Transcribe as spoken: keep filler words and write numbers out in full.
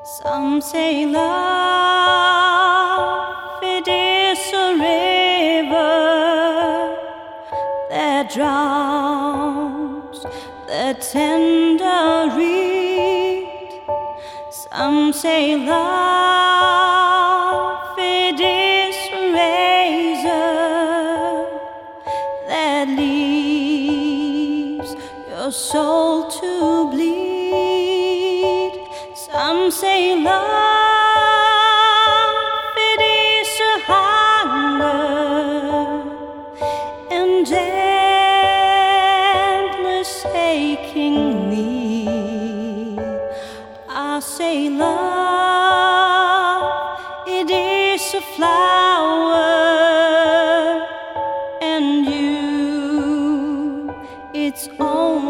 Some say love, it is a river that drowns the tender reed. Some say love, it is a razor that leaves your soul to bleed. Some say love, it is a hunger and endless aching need. I say love, it is a flower, and you, it's only